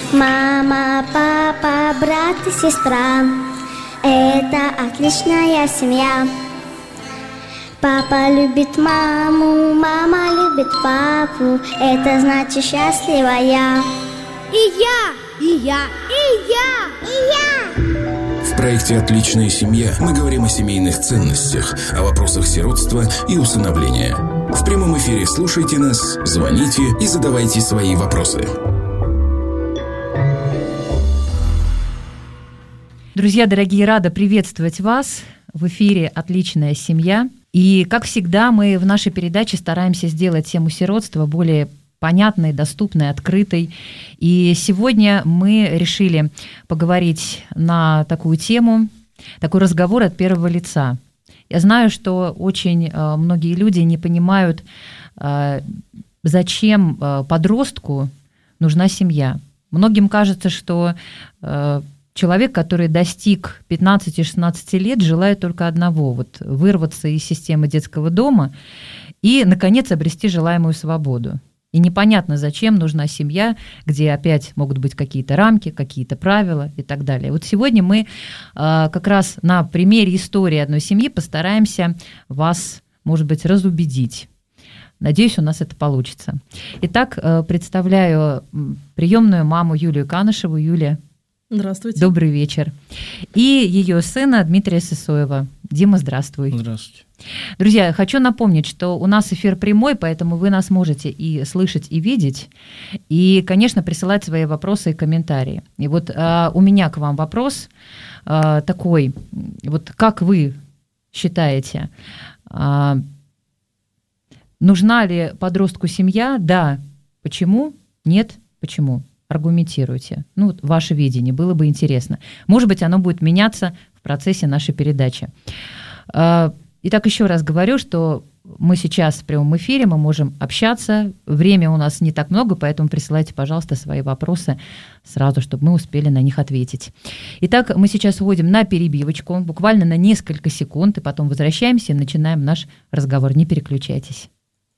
Мама, папа, брат и сестра — это отличная семья. Папа любит маму, мама любит папу, это значит счастливая. И я, и я, и я, и я. В проекте «Отличная семья» мы говорим о семейных ценностях, о вопросах сиротства и усыновления. В прямом эфире слушайте нас, звоните и задавайте свои вопросы. Друзья дорогие, рада приветствовать вас. В эфире «Отличная семья». И, как всегда, мы в нашей передаче стараемся сделать тему сиротства более понятной, доступной, открытой. И сегодня мы решили поговорить на такую тему, такой разговор от первого лица. Я знаю, что очень многие люди не понимают, зачем подростку нужна семья. Многим кажется, что человек, который достиг 15-16 лет, желает только одного – вырваться из системы детского дома и, наконец, обрести желаемую свободу. И непонятно, зачем нужна семья, где опять могут быть какие-то рамки, какие-то правила и так далее. Вот сегодня мы как раз на примере истории одной семьи постараемся вас, может быть, разубедить. Надеюсь, у нас это получится. Итак, представляю приемную маму Юлию Канышеву. Юлия. Здравствуйте. Добрый вечер. И ее сына Дмитрия Сысоева. Дима, здравствуй. Здравствуйте. Друзья, хочу напомнить, что у нас эфир прямой, поэтому вы нас можете и слышать, и видеть. И, конечно, присылать свои вопросы и комментарии. И вот у меня к вам вопрос такой. Вот как вы считаете, нужна ли подростку семья? Да. Почему? Нет. Почему? Аргументируйте. Ваше видение, было бы интересно. Может быть, оно будет меняться в процессе нашей передачи. Итак, еще раз говорю, что мы сейчас в прямом эфире, мы можем общаться. Время у нас не так много, поэтому присылайте, пожалуйста, свои вопросы сразу, чтобы мы успели на них ответить. Итак, мы сейчас уходим на перебивочку, буквально на несколько секунд, и потом возвращаемся и начинаем наш разговор. Не переключайтесь.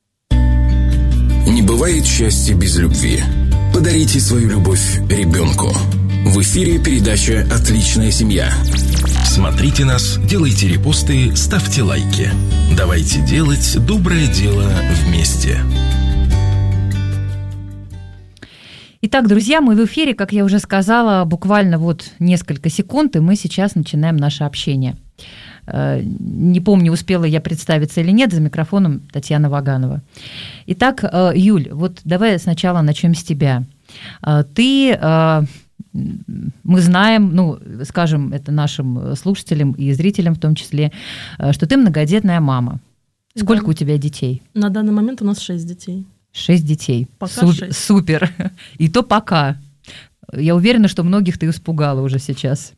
Не бывает счастья без любви. Подарите свою любовь ребенку. В эфире передача «Отличная семья». Смотрите нас, делайте репосты, ставьте лайки. Давайте делать доброе дело вместе. Итак, друзья, мы в эфире, как я уже сказала, буквально несколько секунд, и мы сейчас начинаем наше общение. Не помню, успела я представиться или нет, за микрофоном Татьяна Ваганова. Итак, Юль, давай сначала начнем с тебя. Ты, мы знаем, скажем это нашим слушателям и зрителям в том числе, что ты многодетная мама. Сколько у тебя детей? На данный момент у нас 6 детей. 6 детей. Пока 6. Супер. И то пока. Я уверена, что многих ты испугала уже сейчас.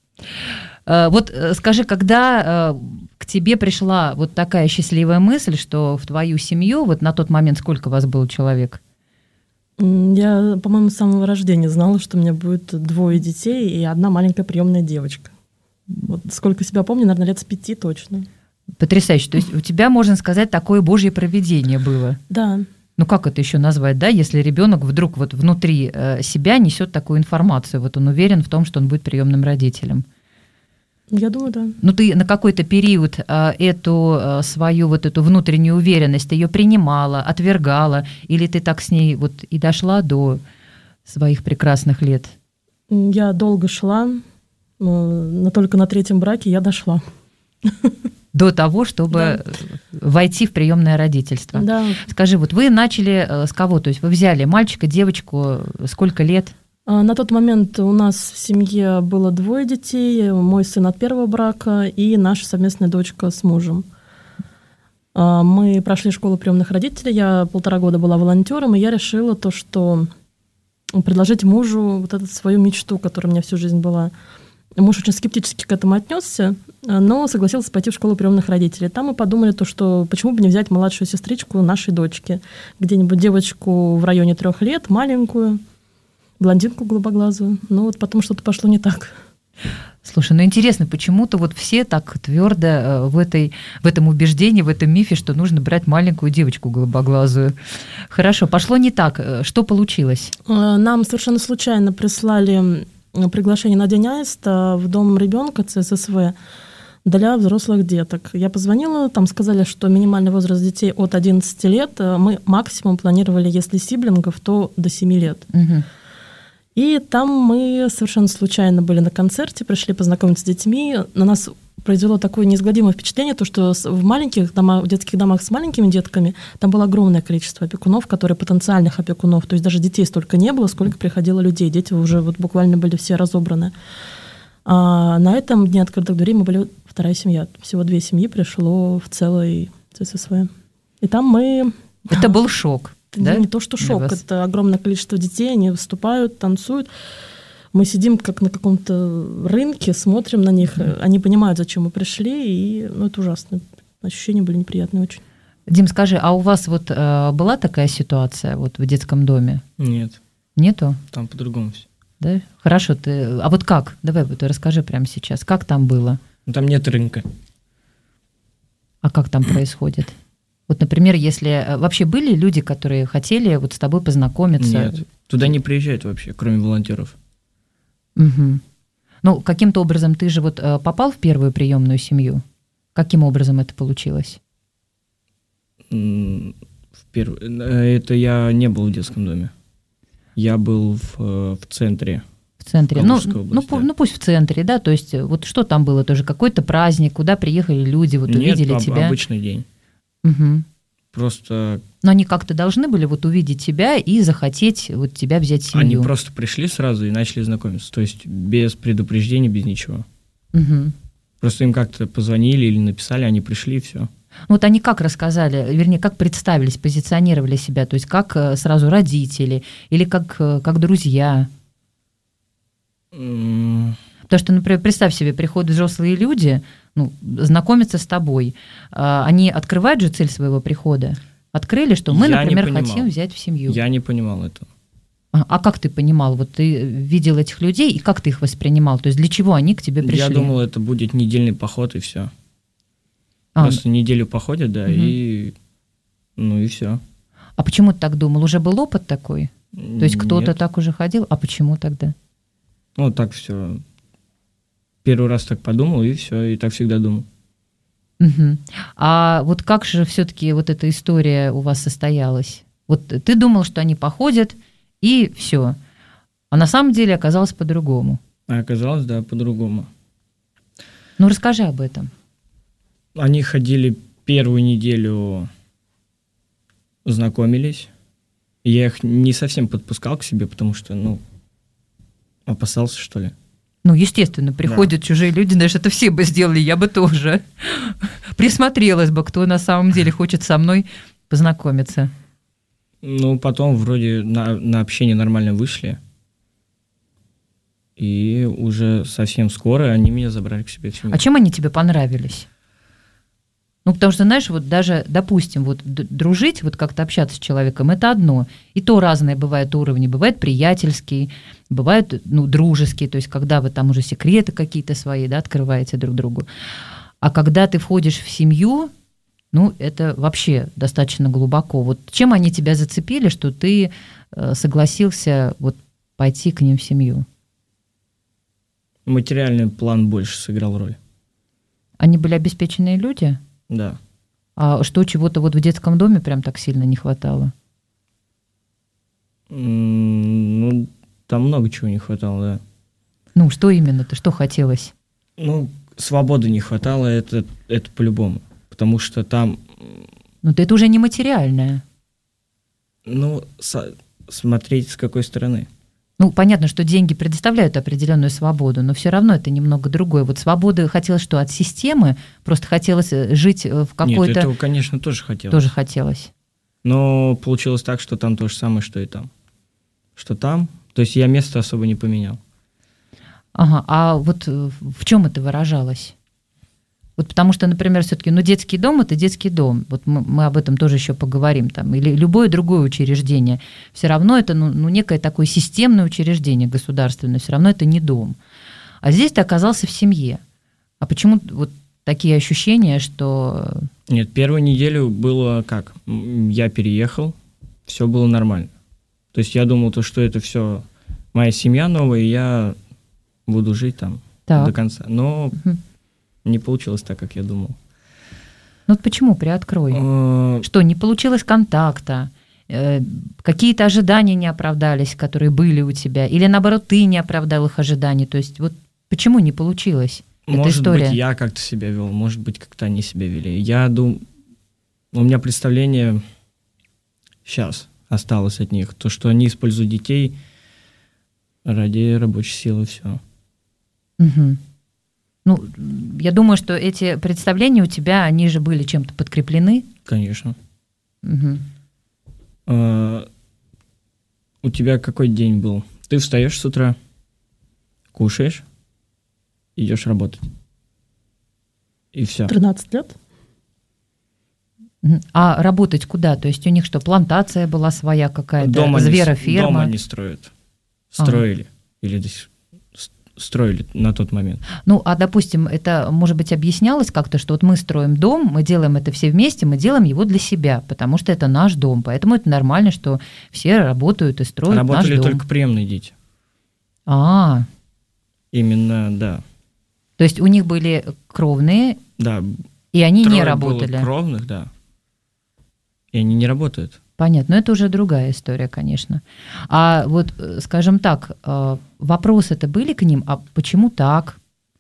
Скажи, когда к тебе пришла такая счастливая мысль, что в твою семью, на тот момент сколько вас было человек? Я, по-моему, с самого рождения знала, что у меня будет 2 детей и 1 маленькая приемная девочка. Сколько себя помню, наверное, лет с 5 точно. Потрясающе. То есть у тебя, можно сказать, такое божье провидение было? Да. Как это еще назвать, да, если ребенок вдруг внутри себя несет такую информацию, он уверен в том, что он будет приемным родителем? Я думаю, да. Ты на какой-то период эту свою эту внутреннюю уверенность, ты ее принимала, отвергала, или ты так с ней и дошла до своих прекрасных лет? Я долго шла, но только на 3-м браке я дошла. До того, чтобы войти в приемное родительство. Да. Скажи, вы начали с кого? То есть вы взяли мальчика, девочку, сколько лет? На тот момент у нас в семье было 2 детей, мой сын от 1-го брака и наша совместная дочка с мужем. Мы прошли школу приемных родителей, я 1,5 года была волонтером, и я решила что предложить мужу эту свою мечту, которая у меня всю жизнь была. Муж очень скептически к этому отнесся, но согласился пойти в школу приемных родителей. Там мы подумали, что почему бы не взять младшую сестричку нашей дочки, где-нибудь девочку в районе 3 лет, маленькую, блондинку голубоглазую. Потом что-то пошло не так. Слушай, ну интересно, почему-то вот все так твердо в этом убеждении, в этом мифе, что нужно брать маленькую девочку голубоглазую. Хорошо, пошло не так. Что получилось? Нам совершенно случайно прислали приглашение на День Аиста в дом ребенка ЦССВ для взрослых деток. Я позвонила, там сказали, что минимальный возраст детей от 11 лет. Мы максимум планировали, если сиблингов, то до 7 лет. Угу. И там мы совершенно случайно были на концерте, пришли познакомиться с детьми. На нас произвело такое неизгладимое впечатление, то, что в маленьких домах, в детских домах с маленькими детками там было огромное количество опекунов, которые потенциальных опекунов. То есть даже детей столько не было, сколько приходило людей. Дети уже вот буквально были все разобраны. А на этом дне открытых дверей мы были вторая семья. Всего 2 семьи пришло в целой ЦССВ. И там мы... Это был шок. Да? Не то, что шок, это огромное количество детей, они выступают, танцуют. Мы сидим как на каком-то рынке, смотрим на них, они понимают, зачем мы пришли, и это ужасно. Ощущения были неприятные очень. Дим, скажи, а у вас вот была такая ситуация вот в детском доме? Нет. Нету? Там по-другому все. Да? Хорошо, а вот как? Давай вот расскажи прямо сейчас, как там было? Там нет рынка. А как там происходит? Вот, например, если вообще были люди, которые хотели вот с тобой познакомиться? Нет, туда не приезжают вообще, кроме волонтеров. Угу. Ну, каким-то образом ты же вот попал в первую приемную семью? Каким образом это получилось? Это я не был в детском доме. Я был в центре. В центре. Ну, пусть в центре, да? То есть вот что там было тоже? Какой-то праздник, куда приехали люди, вот увидели тебя? Обычный день. Угу. Просто... Но они как-то должны были вот увидеть тебя и захотеть вот тебя взять в семью. Они просто пришли сразу и начали знакомиться. То есть без предупреждения, без ничего. Угу. Просто им как-то позвонили или написали, они пришли, и все. Ну, вот они как рассказали, вернее, как представились, позиционировали себя? То есть как сразу родители или как друзья? Потому что, например, представь себе, приходят взрослые люди, знакомятся с тобой. Они открывают же цель своего прихода? Открыли, что мы, например, хотим взять в семью. Я не понимал этого. А как ты понимал? Вот ты видел этих людей, и как ты их воспринимал? То есть для чего они к тебе пришли? Я думал, это будет недельный поход, и все. Просто неделю походят, да, и все. А почему ты так думал? Уже был опыт такой? То есть кто-то так уже ходил? А почему тогда? Так все. Первый раз так подумал, и все, и так всегда думал. Угу. А вот как же все-таки вот эта история у вас состоялась? Вот ты думал, что они походят, и все. А на самом деле оказалось по-другому. А оказалось, да, по-другому. Ну, расскажи об этом. Они ходили первую неделю, знакомились. Я их не совсем подпускал к себе, потому что, опасался, что ли. Естественно, приходят чужие люди, знаешь, это все бы сделали, я бы тоже. Присмотрелась бы, кто на самом деле хочет со мной познакомиться. Потом вроде на общение нормально вышли. И уже совсем скоро они меня забрали к себе в семью. А чем они тебе понравились? Потому что, знаешь, вот даже, допустим, вот дружить, вот как-то общаться с человеком, это одно. И то разные бывают уровни. Бывает приятельский, бывает, дружеский, то есть когда вы там уже секреты какие-то свои, да, открываете друг другу. А когда ты входишь в семью, это вообще достаточно глубоко. Вот чем они тебя зацепили, что ты согласился вот пойти к ним в семью? Материальный план больше сыграл роль. Они были обеспеченные люди? Да. А что, чего-то вот в детском доме прям так сильно не хватало? Там много чего не хватало, да. Что именно-то, что хотелось? Свободы не хватало, это по-любому. Потому что там... это уже не материальное. Смотреть с какой стороны. Понятно, что деньги предоставляют определенную свободу, но все равно это немного другое. Вот свободы хотелось что, от системы? Просто хотелось жить в какой-то... Нет, этого, конечно, тоже хотелось. Тоже хотелось. Но получилось так, что там то же самое, что и там. Что там? То есть я место особо не поменял. Ага, а вот в чем это выражалось? Вот потому что, например, все-таки, детский дом – это детский дом. Вот мы об этом тоже еще поговорим. Там, или любое другое учреждение. Все равно это некое такое системное учреждение государственное. Все равно это не дом. А здесь ты оказался в семье. А почему вот такие ощущения, что... Нет, первую неделю было как? Я переехал, все было нормально. То есть я думал, что это все моя семья новая, и я буду жить там до конца. Но не получилось так, как я думал. Ну почему? Приоткрой. Что, не получилось контакта? Какие-то ожидания не оправдались, которые были у тебя? Или наоборот, ты не оправдал их ожиданий? То есть вот почему не получилось эта история? Может быть, я как-то себя вел, может быть, как-то они себя вели. Я думаю, у меня представление сейчас осталось от них, то, что они используют детей ради рабочей силы, все. Угу. Ну, я думаю, что эти представления у тебя, они же были чем-то подкреплены. Конечно. Угу. У тебя какой день был? Ты встаешь с утра, кушаешь, идешь работать. И все. 13 лет. А работать куда? То есть у них что, плантация была своя какая-то, звероферма? Дома не строят. Строили. Или строили на тот момент. Ну, а, допустим, это, может быть, объяснялось как-то, что вот мы строим дом, мы делаем это все вместе, мы делаем его для себя, потому что это наш дом, поэтому это нормально, что все работают и строят наш дом. Работали только приемные дети. Именно, да. То есть у них были кровные, да, и они не работали? Было кровных, да. И они не работают. Понятно, но это уже другая история, конечно. А вот, скажем так, вопросы-то были к ним, а почему так?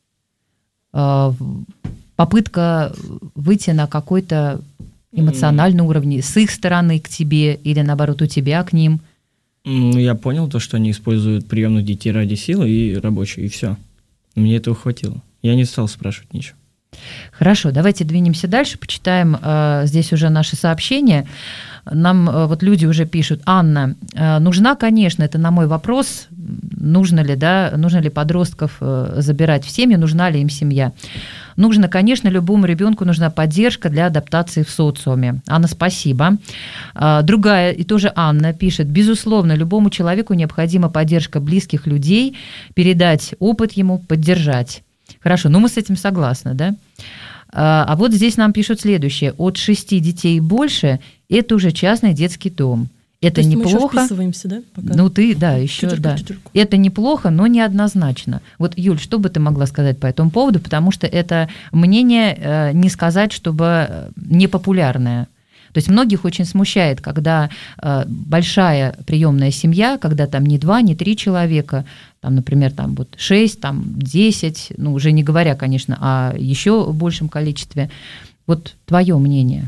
Попытка выйти на какой-то эмоциональный уровень с их стороны к тебе или, наоборот, у тебя к ним? Ну, я понял то, что они используют приемных детей ради силы и рабочие, и все. Мне этого хватило. Я не стал спрашивать ничего. Хорошо, давайте двинемся дальше, почитаем здесь уже наши сообщения. Нам вот люди уже пишут: Анна, нужна, конечно, это на мой вопрос, нужно ли подростков забирать в семью, нужна ли им семья. Нужно, конечно, любому ребенку нужна поддержка для адаптации в социуме. Анна, спасибо. Другая, и тоже Анна, пишет: безусловно, любому человеку необходима поддержка близких людей, передать опыт ему, поддержать. Хорошо, ну мы с этим согласны, да? А вот здесь нам пишут следующее: от 6 детей и больше – это уже частный детский дом. Это то есть неплохо. Мы еще вписываемся, да? Пока? Ну ты, да, еще чуть-чуть, да. чуть-чуть. Это неплохо, но неоднозначно. Вот, Юль, что бы ты могла сказать по этому поводу? Потому что это мнение, не сказать, чтобы непопулярное. То есть многих очень смущает, когда большая приемная семья, когда там не 2, не 3 человека, там, например, там вот 6, там 10, ну уже не говоря, конечно, о еще большем количестве. Вот твое мнение.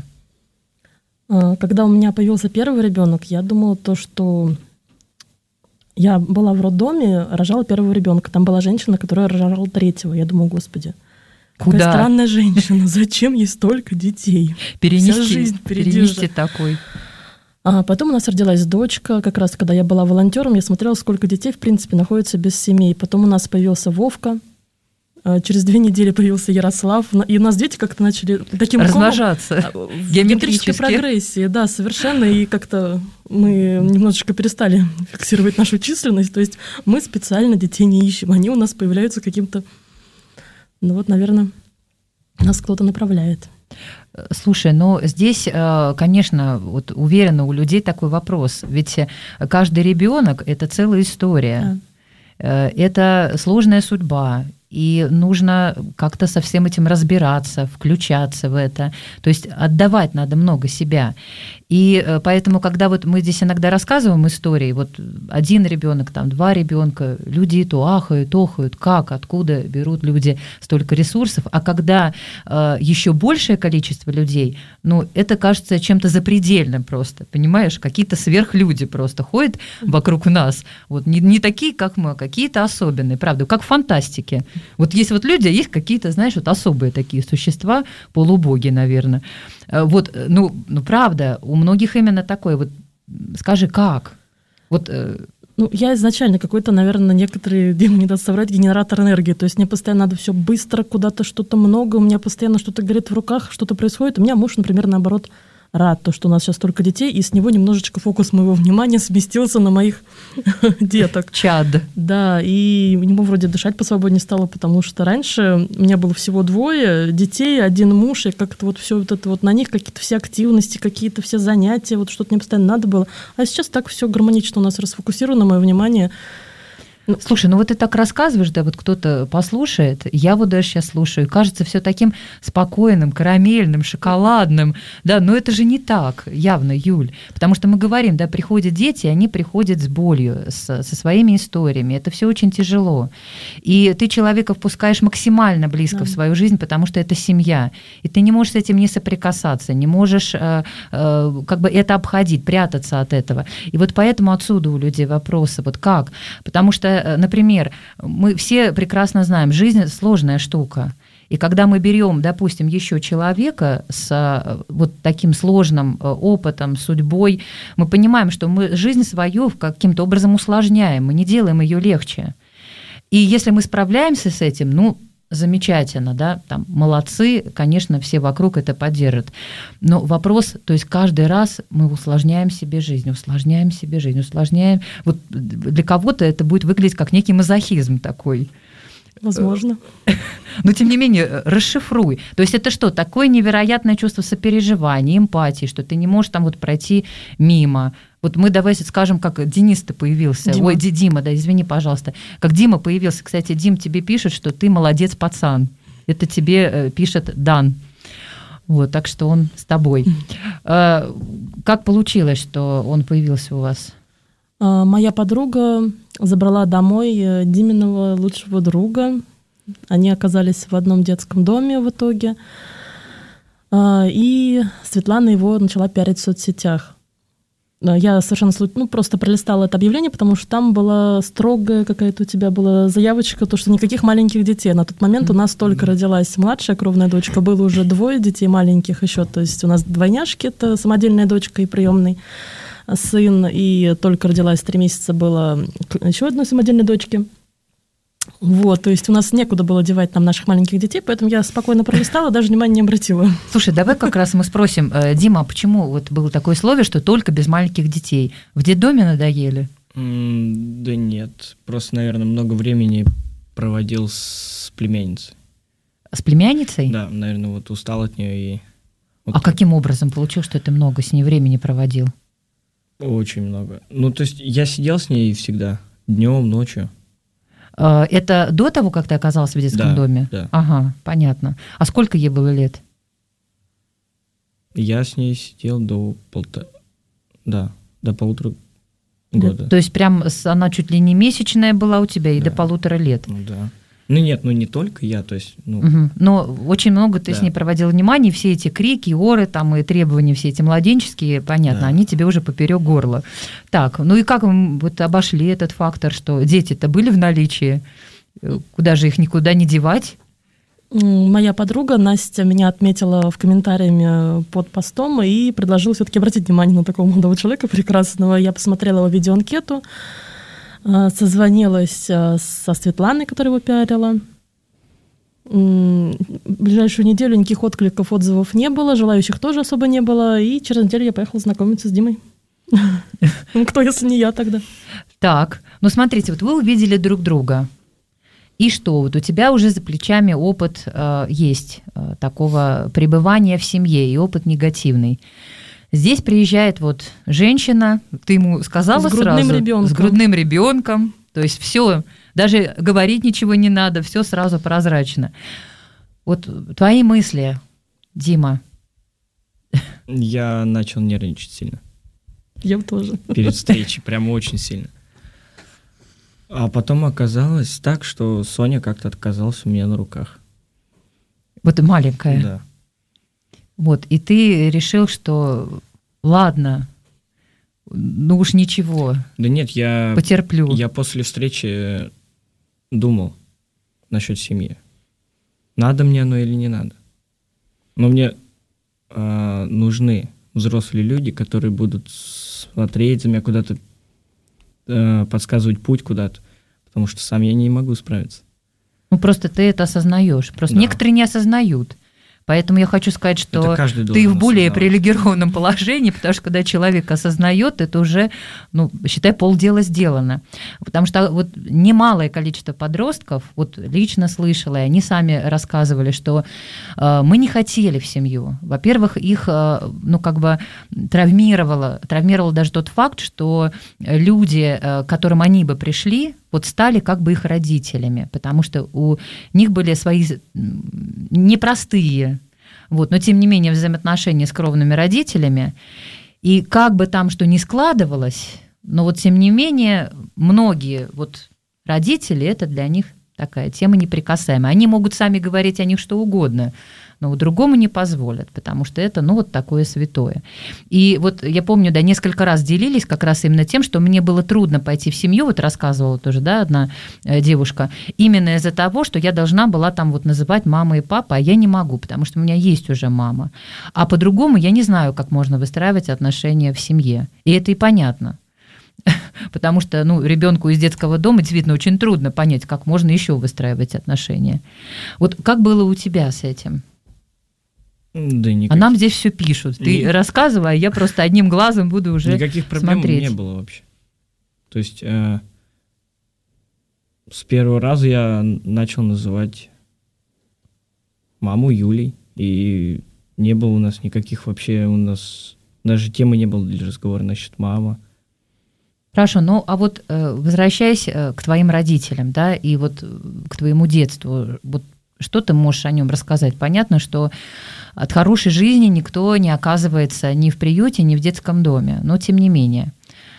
Когда у меня появился первый ребенок, я думала то, что я была в роддоме, рожала первого ребенка. Там была женщина, которая рожала 3-го. Я думаю, господи, куда? Какая странная женщина, зачем ей столько детей? Вся жизнь перенести такой. А потом у нас родилась дочка, как раз когда я была волонтером, я смотрела, сколько детей, в принципе, находится без семей. Потом у нас появился Вовка, через 2 недели появился Ярослав, и у нас дети как-то начали таким размножаться в геометрической прогрессии, да, совершенно, и как-то мы немножечко перестали фиксировать нашу численность, то есть мы специально детей не ищем, они у нас появляются каким-то, ну вот, наверное, нас кто-то направляет. Слушай, но здесь, конечно, вот уверена, у людей такой вопрос, ведь каждый ребенок – это целая история, это сложная судьба, и нужно как-то со всем этим разбираться, включаться в это. То есть отдавать надо много себя. И поэтому, когда вот мы здесь иногда рассказываем истории, вот 1 ребенок, там 2 ребенка, люди то ахают, охают, как, откуда берут люди столько ресурсов, а когда еще большее количество людей, ну, это кажется чем-то запредельным просто, понимаешь, какие-то сверхлюди просто ходят вокруг нас, вот не такие, как мы, а какие-то особенные, правда, как в фантастике. Вот есть вот люди, а есть какие-то, знаешь, вот особые такие существа, полубоги, наверное. Вот, ну, правда, у многих именно такое. Вот скажи, как? Вот, ну, я изначально какой-то, наверное, некоторые, Дима не даст соврать, генератор энергии. То есть мне постоянно надо все быстро, куда-то что-то много, у меня постоянно что-то горит в руках, что-то происходит. У меня муж, например, наоборот, рад, то, что у нас сейчас столько детей, и с него немножечко фокус моего внимания сместился на моих деток. Чад. Да, и ему вроде дышать посвободнее стало, потому что раньше у меня было всего 2 детей, 1 муж, и как-то вот все вот это вот на них какие-то все активности, какие-то все занятия, вот что-то мне постоянно надо было. А сейчас так все гармонично у нас расфокусировано, мое внимание. Слушай, ну вот ты так рассказываешь, да, вот кто-то послушает, я вот даже сейчас слушаю, и кажется все таким спокойным, карамельным, шоколадным, да, но это же не так, явно, Юль, потому что мы говорим, да, приходят дети, они приходят с болью, со своими историями, это все очень тяжело, и ты человека впускаешь максимально близко в свою жизнь, потому что это семья, и ты не можешь с этим не соприкасаться, не можешь как бы это обходить, прятаться от этого, и вот поэтому отсюда у людей вопросы, вот как, потому что например, мы все прекрасно знаем, жизнь сложная штука. И когда мы берем, допустим, еще человека с вот таким сложным опытом, судьбой, мы понимаем, что мы жизнь свою каким-то образом усложняем, мы не делаем ее легче. И если мы справляемся с этим, ну, замечательно, да, там, молодцы, конечно, все вокруг это поддержат. Но вопрос, то есть каждый раз мы усложняем себе жизнь. Вот для кого-то это будет выглядеть как некий мазохизм такой. Возможно. Но, тем не менее, расшифруй. То есть это что, такое невероятное чувство сопереживания, эмпатии, что ты не можешь там вот пройти мимо. Вот мы давай скажем, как Денис-то появился. Дима. Ой, Дима, да, извини, пожалуйста. Как Дима появился. Кстати, Дим тебе пишет, что ты молодец, пацан. Это тебе пишет Дан. Вот, так что он с тобой. Как получилось, что он появился у вас? Моя подруга забрала домой Диминого лучшего друга. Они оказались в одном детском доме в итоге. И Светлана его начала пиарить в соцсетях. Я совершенно просто пролистала это объявление, потому что там была строгая какая-то у тебя была заявочка, то, что никаких маленьких детей. На тот момент у нас только родилась младшая кровная дочка, было уже 2 детей маленьких еще. То есть у нас двойняшки, это самодельная дочка и приемный сын, и только родилась 3 месяца было еще одной самодельной дочки. Вот, то есть у нас некуда было девать там наших маленьких детей, поэтому я спокойно пролистала, даже внимания не обратила. Слушай, давай как раз мы спросим, Дима, а почему вот было такое условие, что только без маленьких детей? В детдоме надоели? Да нет, просто, наверное, много времени проводил с племянницей. С племянницей? Да, наверное, вот устал от нее и... Вот а каким образом получилось, что ты много с ней времени проводил? Очень много. Ну, то есть я сидел с ней всегда, днем, ночью. Это до того, как ты оказался в детском доме? Да. Ага, понятно. А сколько ей было лет? Я с ней сидел до 1,5 года. То есть прям она чуть ли не месячная была у тебя и до 1,5 лет? Ну да. Ну нет, не только я, то есть... Но очень много ты с ней проводил внимания, все эти крики, оры там, и требования все эти младенческие, понятно, они тебе уже поперек горла. Так, ну и как вы вот обошли этот фактор, что дети-то были в наличии? Куда же их никуда не девать? Моя подруга Настя меня отметила в комментариями под постом и предложила все-таки обратить внимание на такого молодого человека прекрасного. Я посмотрела его видеоанкету, созвонилась со Светланой, которая его пиарила. В ближайшую неделю никаких откликов, отзывов не было, желающих тоже особо не было, и через неделю я поехала знакомиться с Димой. Кто, если не я тогда? Так, ну смотрите, вот вы увидели друг друга, и что? Вот у тебя уже за плечами опыт есть такого пребывания в семье, и опыт негативный. Здесь приезжает вот женщина, ты ему сказала сразу? С грудным ребенком. То есть все, даже говорить ничего не надо, все сразу прозрачно. Вот твои мысли, Дима. Я начал нервничать сильно. Я тоже. Перед встречей, прямо очень сильно. А потом оказалось так, что Соня как-то отказалась у меня на руках. Вот маленькая. Да. Вот, и ты решил, что ладно, ну уж ничего. Да нет, я потерплю. Я после встречи думал насчет семьи. Надо мне оно или не надо. Но мне нужны взрослые люди, которые будут смотреть за меня куда-то, подсказывать путь куда-то, потому что сам я не могу справиться. Ну просто ты это осознаешь. Просто некоторые не осознают. Поэтому я хочу сказать, что ты в более привилегированном положении, потому что ты в более привилегированном положении, потому что когда человек осознает, это уже, считай, полдела сделано. Потому что вот немалое количество подростков, вот лично слышала, и они сами рассказывали, что мы не хотели в семью. Во-первых, их, травмировал даже тот факт, что люди, к которым они бы пришли, вот стали как бы их родителями, потому что у них были свои непростые, но тем не менее взаимоотношения с кровными родителями, и как бы там что ни складывалось, но вот тем не менее многие родители, это для них такая тема неприкасаемая. Они могут сами говорить о них что угодно, но другому не позволят, потому что это, такое святое. И я помню, несколько раз делились как раз именно тем, что мне было трудно пойти в семью, рассказывала тоже, одна девушка, именно из-за того, что я должна была там называть мама и папа, а я не могу, потому что у меня есть уже мама. А по-другому я не знаю, как можно выстраивать отношения в семье. И это и понятно. Потому что ребенку из детского дома действительно очень трудно понять, как можно еще выстраивать отношения. Как было у тебя с этим? Да никаких. А нам здесь все пишут. Ты рассказывай, а я просто одним глазом буду уже никаких проблем смотреть. Не было вообще. То есть с первого раза я начал называть маму Юлей, и не было у нас никаких вообще, даже темы не было для разговора насчет мамы. Хорошо, возвращаясь к твоим родителям, и к твоему детству, что ты можешь о нем рассказать? Понятно, что от хорошей жизни никто не оказывается ни в приюте, ни в детском доме, но тем не менее.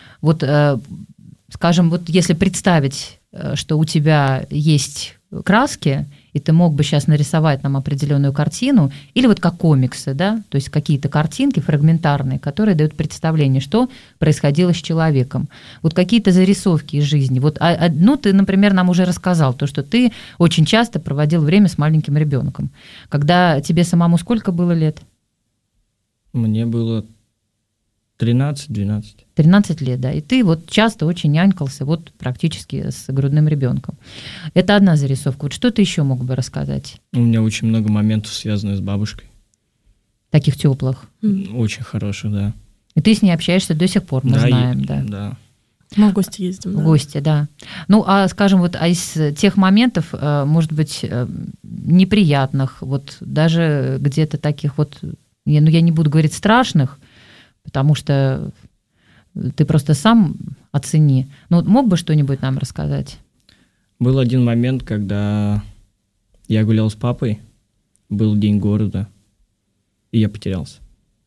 Скажем, если представить, что у тебя есть краски, и ты мог бы сейчас нарисовать нам определенную картину, или как комиксы, то есть какие-то картинки фрагментарные, которые дают представление, что происходило с человеком. Какие-то зарисовки из жизни. Ты, например, нам уже рассказал, то, что ты очень часто проводил время с маленьким ребенком. Когда тебе самому сколько было лет? Мне было 13-12. 13 лет, да. И ты часто очень нянькался практически с грудным ребенком. Это одна зарисовка. Что ты еще мог бы рассказать? У меня очень много моментов, связанных с бабушкой. Таких теплых? Очень хороших, да. И ты с ней общаешься до сих пор, мы знаем, да. Мы в гости ездим, да. В гости, да. Скажем, из тех моментов, может быть, неприятных, даже где-то таких я не буду говорить страшных, потому что ты просто сам оцени. Мог бы что-нибудь нам рассказать? Был один момент, когда я гулял с папой, был день города, и я потерялся.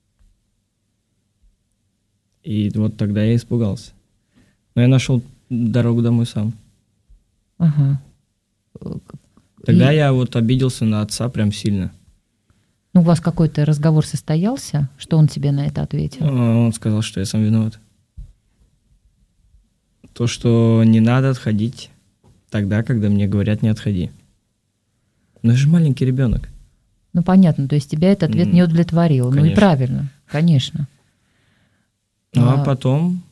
И тогда я испугался. Но я нашел дорогу домой сам. Ага. Тогда я обиделся на отца прям сильно. У вас какой-то разговор состоялся? Что он тебе на это ответил? Он сказал, что я сам виноват. То, что не надо отходить тогда, когда мне говорят, не отходи. Но я же маленький ребенок. Понятно, то есть тебя этот ответ не удовлетворил. Конечно. И правильно, конечно. А потом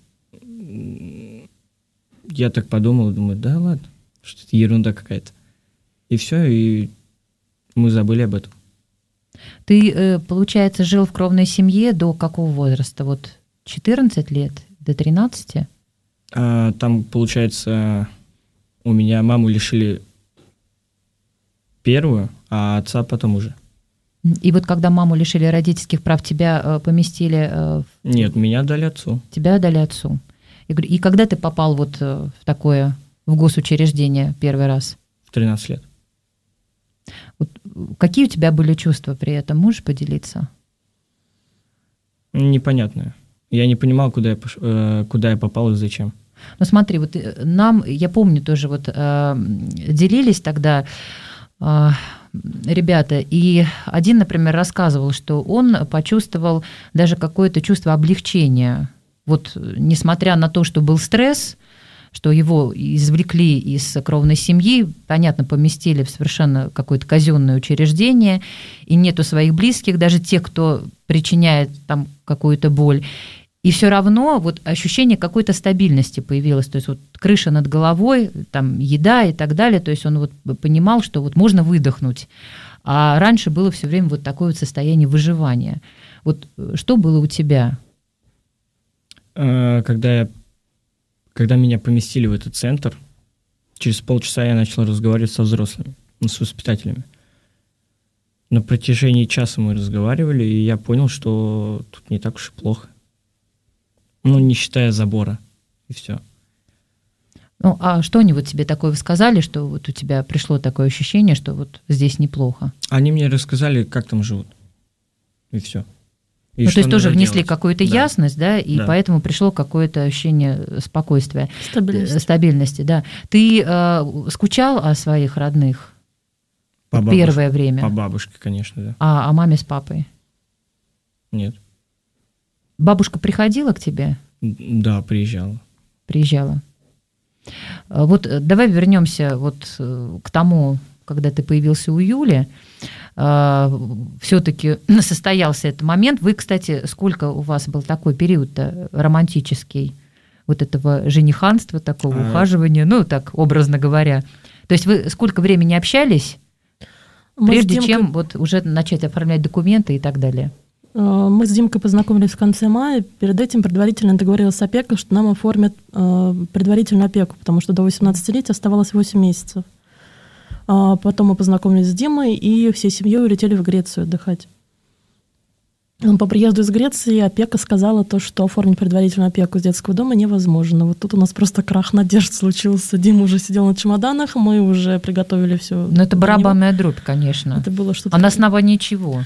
я так подумал, думаю, да ладно, что это ерунда какая-то. И все, и мы забыли об этом. Ты, получается, жил в кровной семье до какого возраста? 14 лет? До 13? Там, получается, у меня маму лишили первую, а отца потом уже. И когда маму лишили родительских прав, тебя поместили... Нет, меня отдали отцу. Тебя отдали отцу. И когда ты попал в такое, в госучреждение первый раз? В 13 лет. Какие у тебя были чувства при этом? Можешь поделиться? Непонятное. Я не понимал, куда я попал и зачем. Смотри, я помню тоже, делились тогда ребята, и один, например, рассказывал, что он почувствовал даже какое-то чувство облегчения. Несмотря на то, что был стресс, что его извлекли из кровной семьи, понятно, поместили в совершенно какое-то казенное учреждение, и нету своих близких, даже тех, кто причиняет там какую-то боль. И все равно вот ощущение какой-то стабильности появилось, то есть вот крыша над головой, там еда и так далее, то есть он вот понимал, что вот можно выдохнуть, а раньше было все время вот такое вот состояние выживания. Вот что было у тебя? Когда меня поместили в этот центр, через полчаса я начал разговаривать со взрослыми, с воспитателями. На протяжении часа мы разговаривали, и я понял, что тут не так уж и плохо. Не считая забора, и все. Ну, а что они вот тебе такое сказали, что вот у тебя пришло такое ощущение, что вот здесь неплохо? Они мне рассказали, как там живут, и все. То есть тоже внесли какую-то ясность, да, и поэтому пришло какое-то ощущение спокойствия, стабильности, да. Ты скучал о своих родных первое время? По бабушке, конечно, да. А о маме с папой? Нет. Бабушка приходила к тебе? Да, приезжала. Приезжала. Вот давай вернемся вот к тому, когда ты появился у Юли. Все-таки состоялся этот момент. Вы, кстати, сколько у вас был такой период-то романтический, вот этого жениханства, такого ухаживания, ну, так образно говоря. То есть вы сколько времени общались, прежде чем вот уже начать оформлять документы и так далее? Мы с Димкой познакомились в конце мая. Перед этим предварительно договорилась с опекой, что нам оформят предварительную опеку, потому что до 18-летия оставалось 8 месяцев. Потом мы познакомились с Димой и всей семьей улетели в Грецию отдыхать. По приезду из Греции опека сказала то, что оформить предварительную опеку с детского дома невозможно. Вот тут у нас просто крах надежд случился. Дима уже сидел на чемоданах, мы уже приготовили все. Ну, это барабанная дробь, конечно. Это было что-то... А на основании чего?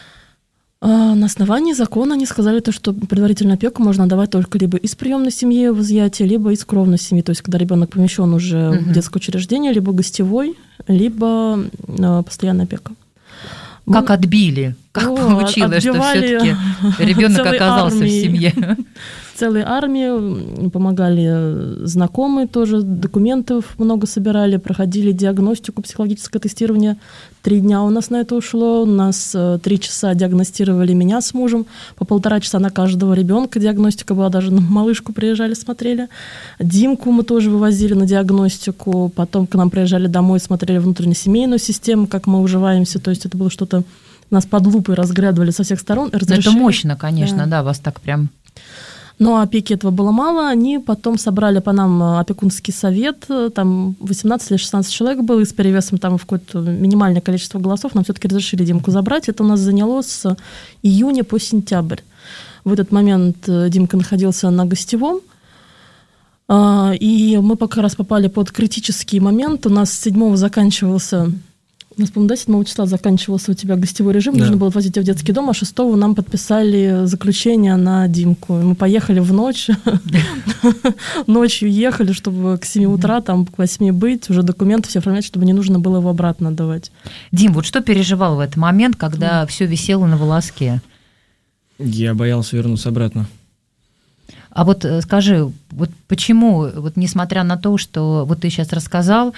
На основании закона они сказали то, что предварительную опеку можно давать только либо из приемной семьи в изъятии, либо из кровной семьи, то есть когда ребенок помещен уже в детское учреждение, либо гостевой, либо постоянная опека. Как отбили? Как получилось, что все-таки ребенок оказался в семье? Целой армии, помогали знакомые тоже, документов много собирали, проходили диагностику, психологическое тестирование. 3 дня у нас на это ушло, у нас 3 часа диагностировали меня с мужем, по 1,5 часа на каждого ребенка диагностика была, даже на малышку приезжали, смотрели. Димку мы тоже вывозили на диагностику, потом к нам приезжали домой, смотрели внутреннесемейную систему, как мы уживаемся, то есть это было что-то, нас под лупой разглядывали со всех сторон. Это мощно, конечно, да, вас так прям... Но опеки этого было мало, они потом собрали по нам опекунский совет, там 18 или 16 человек было, и с перевесом там в какое-то минимальное количество голосов нам все-таки разрешили Димку забрать. Это у нас заняло с июня по сентябрь. В этот момент Димка находился на гостевом, и мы как раз попали под критический момент. У нас с 7-го заканчивался... У нас, по-моему, 7 числа заканчивался у тебя гостевой режим, нужно было возить тебя в детский дом, а 6-го нам подписали заключение на Димку. Мы поехали в ночь, ночью ехали, чтобы к 7 утра, там, к 8 быть, уже документы все оформлять, чтобы не нужно было его обратно отдавать. Дим, вот что переживал в этот момент, когда все висело на волоске? Я боялся вернуться обратно. А вот скажи, вот почему, вот несмотря на то, что вот ты сейчас рассказал,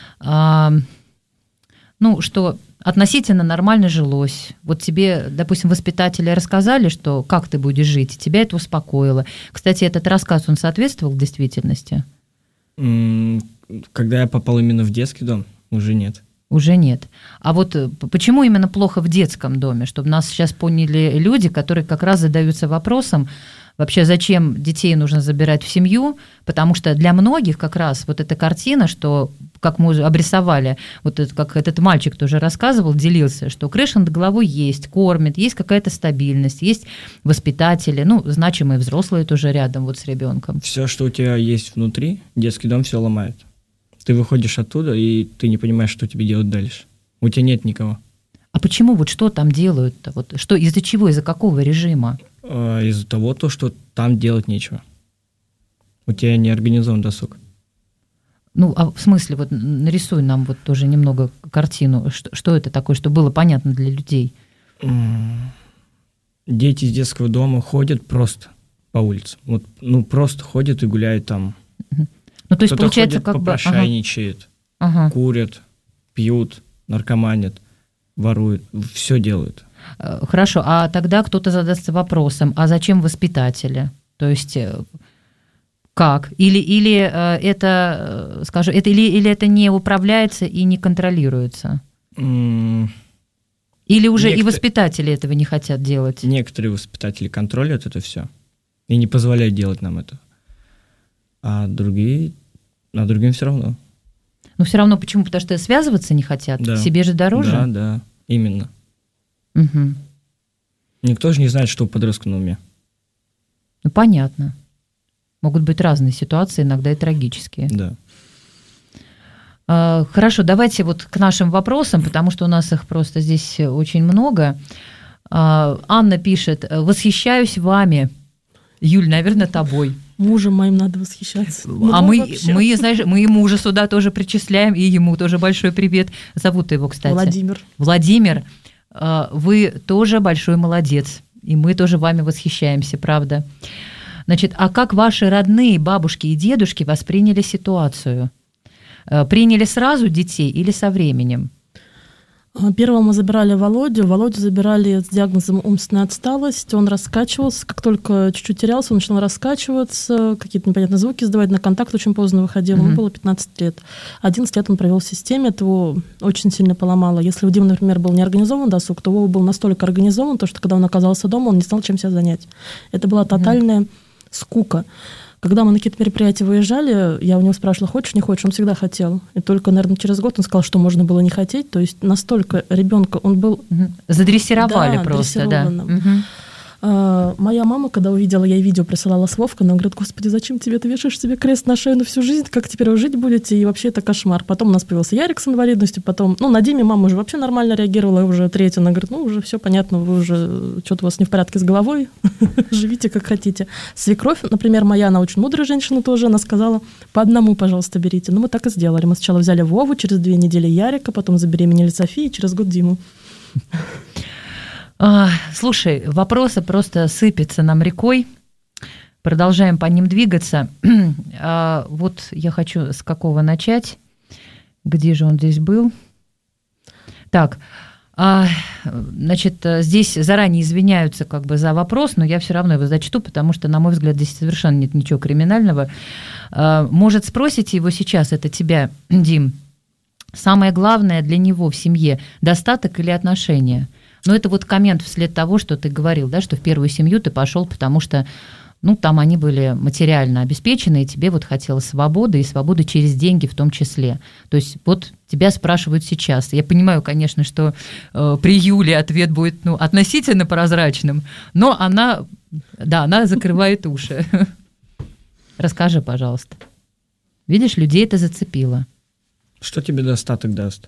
что относительно нормально жилось. Вот тебе, допустим, воспитатели рассказали, что как ты будешь жить, и тебя это успокоило. Кстати, этот рассказ, он соответствовал действительности? Когда я попал именно в детский дом, уже нет. Уже нет. А вот почему именно плохо в детском доме? Чтобы нас сейчас поняли люди, которые как раз задаются вопросом, вообще, зачем детей нужно забирать в семью, потому что для многих как раз вот эта картина, что, как мы уже обрисовали, вот это, как этот мальчик тоже рассказывал, делился, что крыша над головой есть, кормит, есть какая-то стабильность, есть воспитатели, значимые взрослые тоже рядом вот с ребенком. Все, что у тебя есть внутри, детский дом все ломает. Ты выходишь оттуда, и ты не понимаешь, что тебе делать дальше. У тебя нет никого. А почему, вот что там делают-то? Вот что, из-за чего, из-за какого режима? Из-за того, что там делать нечего. У тебя не организован досуг. А в смысле, вот нарисуй нам вот тоже немного картину. Что это такое, чтобы было понятно для людей? Дети из детского дома ходят просто по улице. Вот, просто ходят и гуляют там. То есть, получается, ходит, попрошайничает, курят, пьют, наркоманят, воруют, все делают. Хорошо, а тогда кто-то задастся вопросом, а зачем воспитатели? То есть как? Или это, скажем, или это не управляется и не контролируется? Или уже и воспитатели этого не хотят делать? Некоторые воспитатели контролируют это все и не позволяют делать нам это. А другим все равно. Но все равно почему? Потому что связываться не хотят? Да. Себе же дороже? Да, именно. Угу. Никто же не знает, что у подростка на уме. Ну, понятно. Могут быть разные ситуации, иногда и трагические. Да. Хорошо, давайте вот к нашим вопросам, потому что у нас их просто здесь очень много. Анна пишет: «Восхищаюсь вами». Юль, наверное, тобой. Мужем моим надо восхищаться. Мы, знаешь, мы и мужа сюда тоже причисляем, и ему тоже большой привет. Зовут его, кстати. Владимир, вы тоже большой молодец, и мы тоже вами восхищаемся, правда. Значит, а как ваши родные, бабушки и дедушки восприняли ситуацию? Приняли сразу детей или со временем? Первого мы забирали Володю. Володю забирали с диагнозом умственная отсталость. Он раскачивался. Как только чуть-чуть терялся, он начал раскачиваться, какие-то непонятные звуки издавать, на контакт очень поздно выходил. Ему было 15 лет. 11 лет он провел в системе, это его очень сильно поломало. Если у Димы, например, был неорганизован досуг, то Вова был настолько организован, что когда он оказался дома, он не знал, чем себя занять. Это была тотальная скука. Когда мы на какие-то мероприятия выезжали, я у него спрашивала, хочешь, не хочешь, он всегда хотел. И только, наверное, через год он сказал, что можно было не хотеть. То есть настолько ребенка он был... Задрессировали просто, да. Моя мама, когда увидела, я ей видео присылала с Вовкой, она говорит: «Господи, зачем тебе? Ты вешаешь себе крест на шею на всю жизнь, как теперь вы жить будете?» И вообще это кошмар. Потом у нас появился Ярик с инвалидностью, потом, на Диме мама уже вообще нормально реагировала, уже третья, она говорит: уже все понятно, вы уже, что-то у вас не в порядке с головой, живите как хотите. Свекровь, например, моя, она очень мудрая женщина тоже, она сказала: по одному, пожалуйста, берите. Мы так и сделали. Мы сначала взяли Вову, через 2 недели Ярика, потом забеременели Софию, через год Диму. Слушай, вопросы просто сыпятся нам рекой. Продолжаем по ним двигаться. Вот я хочу с какого начать. Где же он здесь был? Так, значит, здесь заранее извиняются как бы за вопрос, но я все равно его зачту, потому что, на мой взгляд, здесь совершенно нет ничего криминального. Может, спросите его сейчас, это тебя, Дим, самое главное для него в семье – достаток или отношения? Но это вот коммент вслед того, что ты говорил, да, что в первую семью ты пошел, потому что, там они были материально обеспечены, и тебе вот хотелось свободы, и свободы через деньги в том числе. То есть вот тебя спрашивают сейчас. Я понимаю, конечно, что при Юле ответ будет, относительно прозрачным, но она закрывает уши. Расскажи, пожалуйста. Видишь, людей это зацепило. Что тебе достаток даст?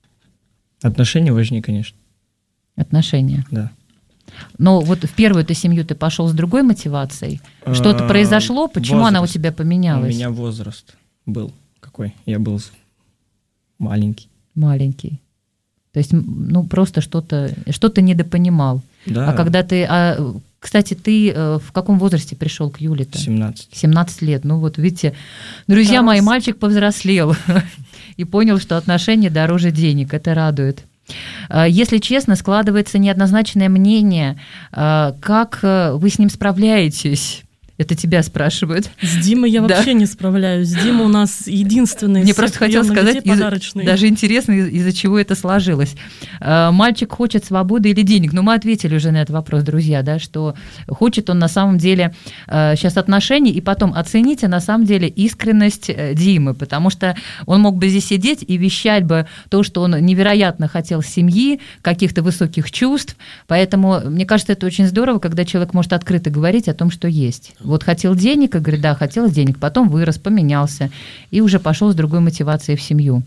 Отношения важнее, конечно. Отношения. Да. Но вот в первую семью ты пошел с другой мотивацией. Что-то произошло? Почему она у тебя поменялась? У меня возраст был какой? Я был маленький. Маленький. То есть, просто что-то недопонимал. Да. А когда ты... Кстати, ты в каком возрасте пришел к Юле-то? 17. 17 лет. Вот видите, друзья мои, мальчик повзрослел и понял, что отношения дороже денег. Это радует. Если честно, складывается неоднозначное мнение, как вы с ним справляетесь. Это тебя спрашивают. С Димой я вообще не справляюсь. Дима у нас единственный. Мне просто хотелось сказать, даже интересно, из-за чего это сложилось. Мальчик хочет свободы или денег? Мы ответили уже на этот вопрос, друзья, да, что хочет он на самом деле сейчас отношений, и потом оцените на самом деле искренность Димы, потому что он мог бы здесь сидеть и вещать бы то, что он невероятно хотел семьи, каких-то высоких чувств, поэтому мне кажется, это очень здорово, когда человек может открыто говорить о том, что есть. Вот хотел денег, и говорит, да, хотел денег, потом вырос, поменялся, и уже пошел с другой мотивацией в семью.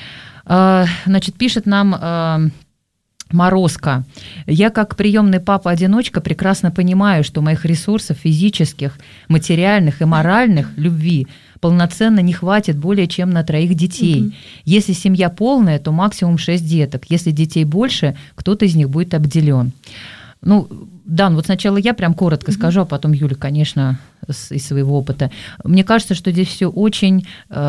Значит, пишет нам Морозко. Я, как приемный папа-одиночка, прекрасно понимаю, что моих ресурсов физических, материальных и моральных, любви, полноценно не хватит более чем на 3 детей. Если семья полная, то максимум 6 деток. Если детей больше, кто-то из них будет обделен. Дан, вот сначала я прям коротко скажу, а потом Юля, конечно, из своего опыта. Мне кажется, что здесь все очень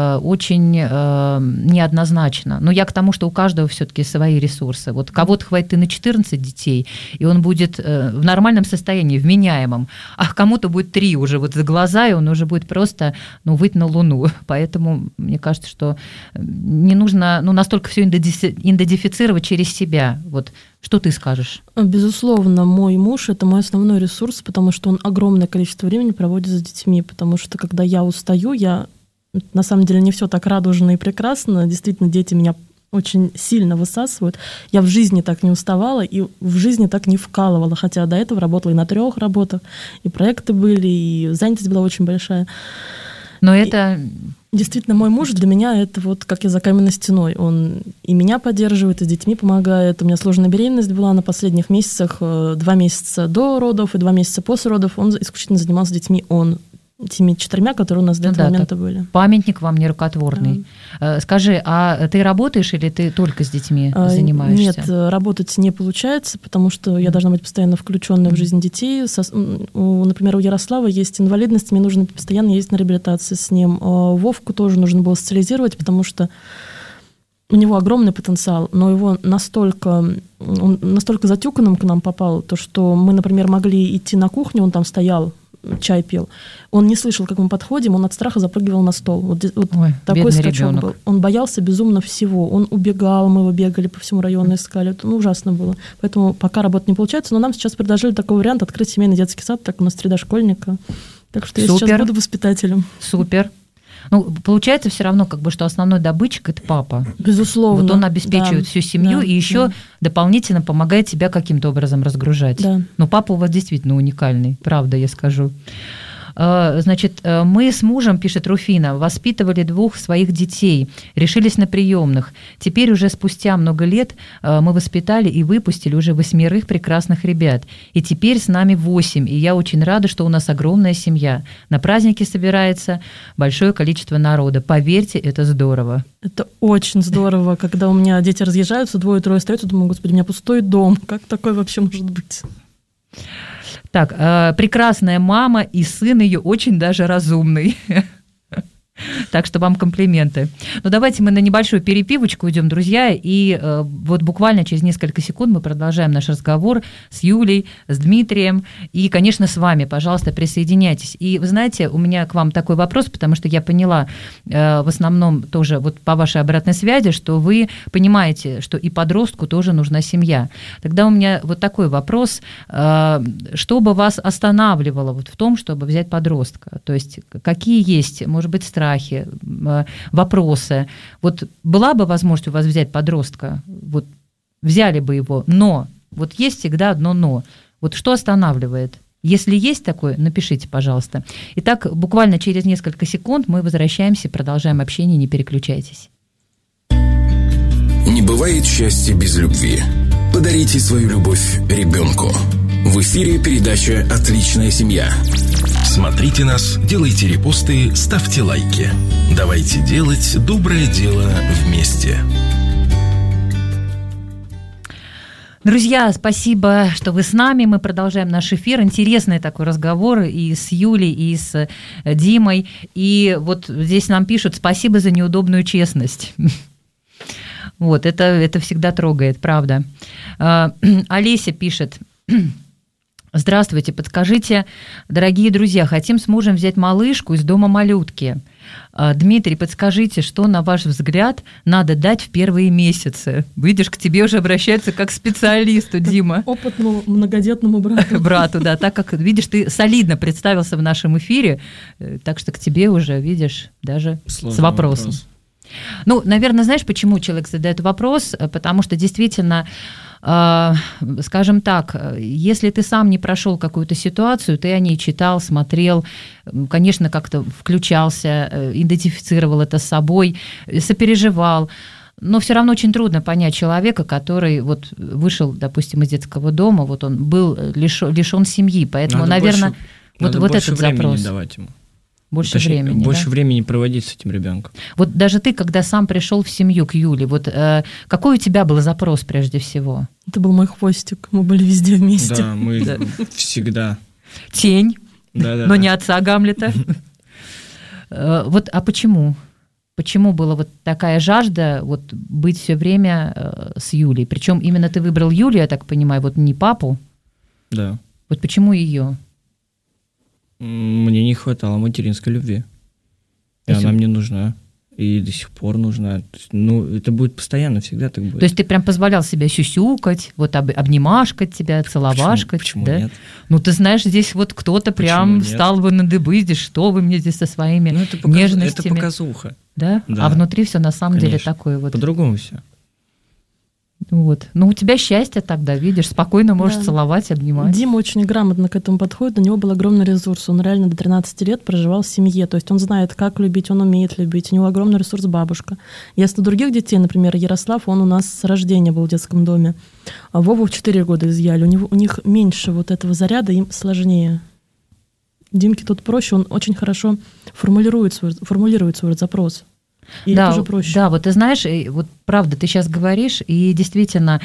неоднозначно. Но я к тому, что у каждого все-таки свои ресурсы. Вот кого-то хватит и на 14 детей, и он будет в нормальном состоянии, вменяемом, а кому-то будет 3 уже вот за глаза, и он уже будет просто выйти на Луну. Поэтому мне кажется, что не нужно настолько все идентифицировать через себя. Вот что ты скажешь? Безусловно, мой муж – это мой основной ресурс, потому что он огромное количество времени проводит с детьми, потому что когда я устаю, на самом деле не все так радужно и прекрасно, действительно, дети меня очень сильно высасывают. Я в жизни так не уставала и в жизни так не вкалывала, хотя до этого работала и на 3 работах, и проекты были, и занятость была очень большая. Но это... Действительно, мой муж для меня это вот как я за каменной стеной. Он и меня поддерживает, и с детьми помогает. У меня сложная беременность была на последних месяцах, 2 месяца до родов и 2 месяца после родов. Он исключительно занимался детьми, теми 4, которые у нас до этого момента были. Памятник вам нерукотворный. Да. Скажи, а ты работаешь или ты только с детьми занимаешься? Нет, работать не получается, потому что я должна быть постоянно включенной в жизнь детей. Например, у Ярослава есть инвалидность, мне нужно постоянно ездить на реабилитацию с ним. Вовку тоже нужно было социализировать, потому что у него огромный потенциал, но он настолько затюканным к нам попал, то, что мы, например, могли идти на кухню, он там стоял, чай пил. Он не слышал, как мы подходим, он от страха запрыгивал на стол. Вот такой скачок был. Он боялся безумно всего. Он убегал, мы его бегали по всему району, искали. Это ужасно было. Поэтому пока работа не получается, но нам сейчас предложили такой вариант открыть семейный детский сад, так у нас 3 дошкольника. Так что я сейчас буду воспитателем. Супер. Получается все равно, что основной добытчик – это папа. Безусловно. Вот он обеспечивает всю семью и еще дополнительно помогает тебя каким-то образом разгружать. Да. Но папа у вас действительно уникальный, правда, я скажу. Значит, мы с мужем, пишет Руфина, воспитывали 2 своих детей, решились на приемных. Теперь уже спустя много лет мы воспитали и выпустили уже 8 прекрасных ребят. И теперь с нами 8. И я очень рада, что у нас огромная семья. На праздники собирается большое количество народа. Поверьте, это здорово. Это очень здорово, когда у меня дети разъезжаются, 2-3 остаются, думаю, господи, у меня пустой дом. Как такое вообще может быть? Так, прекрасная мама, и сын ее очень даже разумный. Так что вам комплименты. Но давайте мы на небольшую перепивочку идем, друзья, и вот буквально через несколько секунд мы продолжаем наш разговор с Юлей, с Дмитрием, и, конечно, с вами, пожалуйста, присоединяйтесь. И вы знаете, у меня к вам такой вопрос, потому что я поняла в основном тоже вот по вашей обратной связи, что вы понимаете, что и подростку тоже нужна семья. Тогда у меня вот такой вопрос, что бы вас останавливало вот в том, чтобы взять подростка? То есть какие есть, может быть, страхи, вопросы. Вот была бы возможность у вас взять подростка, вот взяли бы его, но, вот есть всегда одно но. Вот что останавливает? Если есть такое, напишите, пожалуйста. Итак, буквально через несколько секунд мы возвращаемся, продолжаем общение, не переключайтесь. Не бывает счастья без любви. Подарите свою любовь ребенку. В эфире передача «Отличная семья». Смотрите нас, делайте репосты, ставьте лайки. Давайте делать доброе дело вместе. Друзья, спасибо, что вы с нами. Мы продолжаем наш эфир. Интересный такой разговор и с Юлей, и с Димой. И вот здесь нам пишут: спасибо за неудобную честность. Вот, это всегда трогает, правда. Олеся пишет: здравствуйте, подскажите, дорогие друзья, хотим с мужем взять малышку из дома малютки. Дмитрий, подскажите, что, на ваш взгляд, надо дать в первые месяцы? Видишь, к тебе уже обращаются как к специалисту, Дима. Опытному многодетному брату. Брату, да, так как, видишь, ты солидно представился в нашем эфире, так что к тебе уже, видишь, даже сложный с вопросом. Вопрос. Ну, наверное, знаешь, почему человек задает вопрос? Потому что действительно, скажем так, если ты сам не прошел какую-то ситуацию, ты о ней читал, смотрел, конечно, как-то включался, идентифицировал это с собой, сопереживал, но все равно очень трудно понять человека, который вот вышел, допустим, из детского дома, вот он был лишен семьи, поэтому, надо наверное, вот этот запрос. Давать ему. Больше времени. Больше времени проводить с этим ребенком. Вот даже ты, когда сам пришел в семью к Юле, вот какой у тебя был запрос прежде всего? Это был мой хвостик. Мы были везде вместе. Да, мы всегда. Тень. но не отца Гамлета. Вот, а почему? Почему была вот такая жажда вот быть все время с Юлей? Причем именно ты выбрал Юлю, я так понимаю, вот не папу. Да. Вот почему ее? Мне не хватало материнской любви. И она мне нужна. И до сих пор нужна. Это будет постоянно, всегда так будет. То есть ты прям позволял себя сюсюкать, вот обнимашкать тебя, целовашкать? Почему да? Нет? Ну, ты знаешь, здесь вот кто-то прям встал бы на дыбы, здесь что вы мне здесь со своими нежностями. Это показуха. Да? А внутри все на самом деле такое вот. По-другому все. Вот. Ну, у тебя счастье тогда, видишь, спокойно можешь целовать, обнимать. Дима очень грамотно к этому подходит, у него был огромный ресурс, он реально до 13 лет проживал в семье, то есть он знает, как любить, он умеет любить, у него огромный ресурс бабушка. Если у других детей, например, Ярослав, он у нас с рождения был в детском доме, а Вову в 4 года изъяли, у них меньше вот этого заряда, им сложнее. Димке тут проще, он очень хорошо формулирует свой запрос. И да, это уже проще. Да, вот ты знаешь, вот правда, ты сейчас говоришь, и действительно,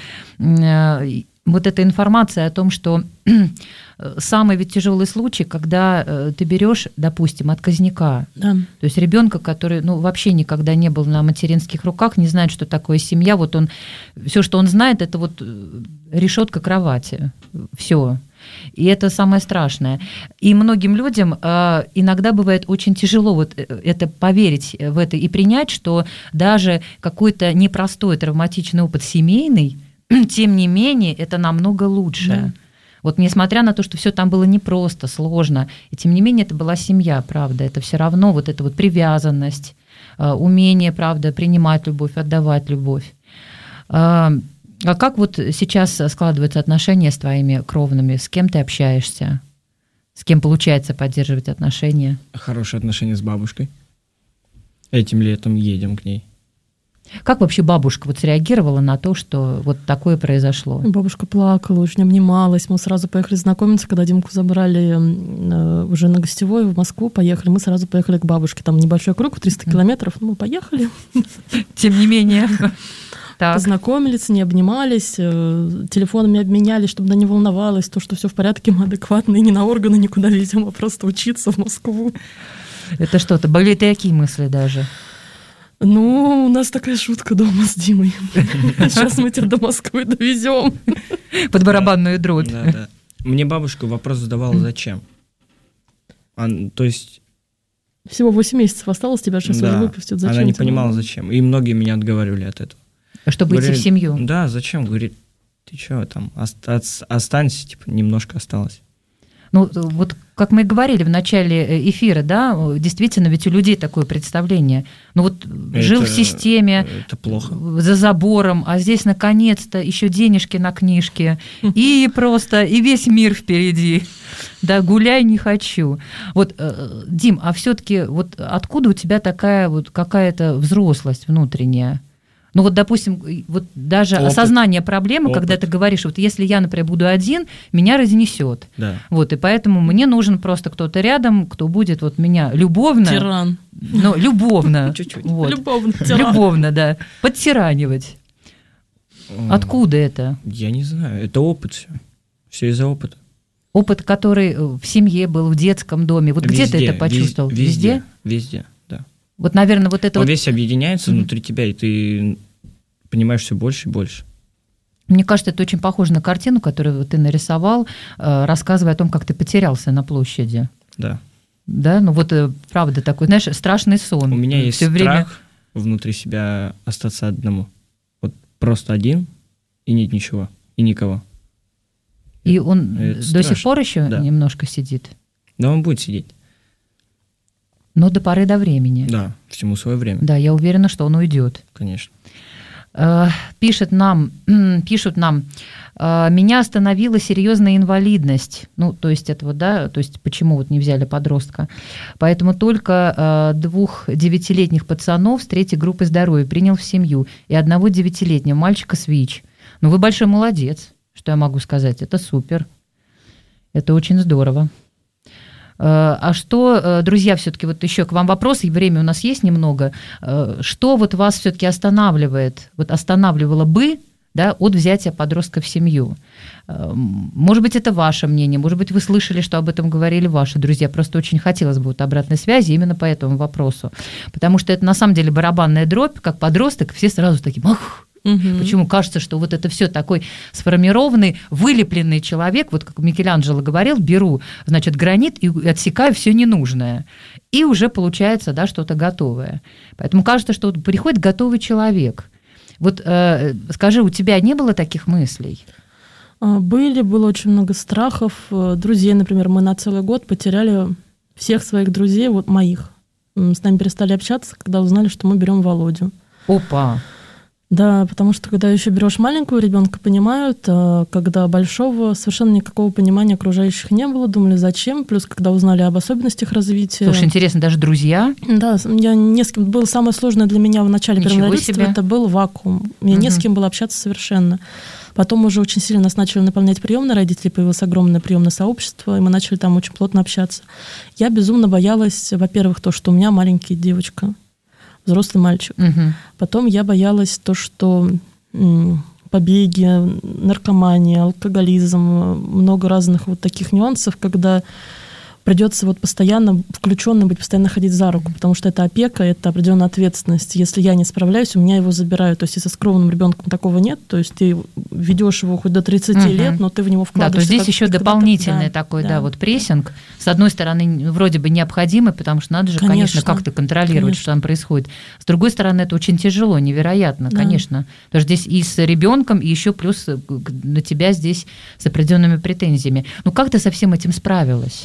вот эта информация о том, что самый ведь тяжелый случай, когда ты берешь, допустим, отказника, то есть ребенка, который, вообще никогда не был на материнских руках, не знает, что такое семья, вот он, все, что он знает, это вот решетка кровати, все. И это самое страшное. И многим людям иногда бывает очень тяжело вот это поверить в это и принять, что даже какой-то непростой травматичный опыт семейный, тем не менее, это намного лучше. Да. Вот несмотря на то, что все там было непросто, сложно, и тем не менее это была семья, правда. Это все равно вот эта вот привязанность, умение, правда, принимать любовь, отдавать любовь. А как вот сейчас складываются отношения с твоими кровными? С кем ты общаешься? С кем получается поддерживать отношения? Хорошие отношения с бабушкой. Этим летом едем к ней. Как вообще бабушка вот среагировала на то, что вот такое произошло? Бабушка плакала, очень обнималась. Мы сразу поехали знакомиться, когда Димку забрали уже на гостевой в Москву, поехали. Мы сразу поехали к бабушке. Там небольшой круг, 300 километров. Мы поехали. Тем не менее... Познакомились, не обнимались, телефонами обменялись, чтобы она не волновалась, то, что все в порядке, мы адекватные, не на органы никуда везем, а просто учиться в Москву. Это что-то, были такие мысли даже? У нас такая шутка дома с Димой. Сейчас мы тебя до Москвы довезем. Под барабанную дробь. Да. Мне бабушка вопрос задавала, зачем. То есть... Всего 8 месяцев осталось, тебя сейчас уже выпустят. Зачем? Она не понимала, зачем. И многие меня отговаривали от этого. Чтобы идти в семью. Да, зачем? Говорит, ты что там, останься, немножко осталось. Вот как мы и говорили в начале эфира, да, действительно, ведь у людей такое представление. Жил в системе, это плохо. За забором, а здесь наконец-то еще денежки на книжке, и весь мир впереди. Да, гуляй не хочу. Вот, Дим, а все-таки вот откуда у тебя такая вот какая-то взрослость внутренняя? Допустим, вот даже осознание проблемы, когда ты говоришь, вот если я, например, буду один, меня разнесет. Да. Вот, и поэтому мне нужен просто кто-то рядом, кто будет вот меня любовно... Тиран. Любовно. Чуть-чуть. Вот. Любовно, любовно, да. Подтиранивать. Откуда это? Я не знаю. Это опыт все. Все из-за опыта. Опыт, который в семье был, в детском доме. Вот где ты это почувствовал? Везде? Везде, да. Вот, наверное, вот это он весь объединяется внутри тебя, и ты понимаешь все больше и больше. Мне кажется, это очень похоже на картину, которую ты нарисовал, рассказывая о том, как ты потерялся на площади. Да. Да, правда такой, знаешь, страшный сон. У меня есть страх внутри себя остаться одному. Вот просто один, и нет ничего, и никого. И он до сих пор еще немножко сидит? Да, он будет сидеть. Но до поры до времени. Да, всему свое время. Да, я уверена, что он уйдет. Конечно. Пишут нам, меня остановила серьезная инвалидность. То есть это вот, да, то есть почему вот не взяли подростка. Поэтому только 2 9-летних пацанов с 3-й группы здоровья принял в семью и 1 9-летнего мальчика с ВИЧ. Вы большой молодец, что я могу сказать. Это супер. Это очень здорово. А что, друзья, все-таки вот еще к вам вопрос, и время у нас есть немного. Что вот вас все-таки останавливает, вот останавливало бы да, от взятия подростка в семью. Может быть, это ваше мнение, может быть, вы слышали, что об этом говорили ваши друзья. Просто очень хотелось бы вот обратной связи именно по этому вопросу. Потому что это на самом деле барабанная дробь, как подросток, все сразу такие, ах, почему кажется, что вот это все такой сформированный, вылепленный человек, вот как Микеланджело говорил, беру, значит, гранит и отсекаю все ненужное. И уже получается, да, что-то готовое. Поэтому кажется, что вот приходит готовый человек. Вот скажи, у тебя не было таких мыслей? Было очень много страхов. Друзей, например, мы на целый год потеряли всех своих друзей, вот моих. С нами перестали общаться, когда узнали, что мы берем Володю. Опа! Да, потому что когда еще берешь маленького ребенка, понимают, а когда большого, совершенно никакого понимания окружающих не было, думали, зачем. Плюс, когда узнали об особенностях развития. Слушай, интересно, даже друзья? Да, я не с кем. Было самое сложное для меня в начале первого родительства, это был вакуум. Мне не с кем было общаться совершенно. Потом уже очень сильно нас начали наполнять приемные родители, появилось огромное приемное сообщество, и мы начали там очень плотно общаться. Я безумно боялась, во-первых, то, что у меня маленькая девочка, взрослый мальчик. Потом я боялась то, что побеги, наркомания, алкоголизм, много разных вот таких нюансов, когда придется вот постоянно включенно быть, постоянно ходить за руку, потому что это опека, это определенная ответственность. Если я не справляюсь, у меня его забирают. То есть если с кровным ребенком такого нет, то есть ты ведешь его хоть до 30 лет, но ты в него вкладываешься. Да, то здесь еще дополнительный такой, вот прессинг. С одной стороны, вроде бы необходимый, потому что надо же, конечно как-то контролировать, что там происходит. С другой стороны, это очень тяжело, невероятно, конечно. Потому что здесь и с ребенком, и еще плюс на тебя здесь с определенными претензиями. Ну как ты со всем этим справилась?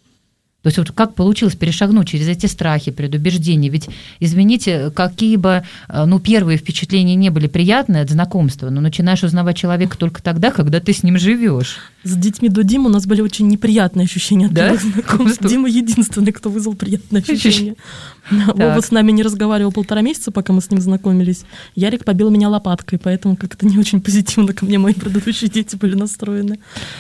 То есть вот как получилось перешагнуть через эти страхи, предубеждения? Ведь, извините, какие бы, первые впечатления не были приятные от знакомства, но начинаешь узнавать человека только тогда, когда ты с ним живешь. С детьми до Димы у нас были очень неприятные ощущения от первых знакомств. Дима единственный, кто вызвал приятные ощущения. Вова с нами не разговаривал 1,5 месяца, пока мы с ним знакомились. Ярик побил меня лопаткой, поэтому как-то не очень позитивно ко мне мои предыдущие дети были настроены.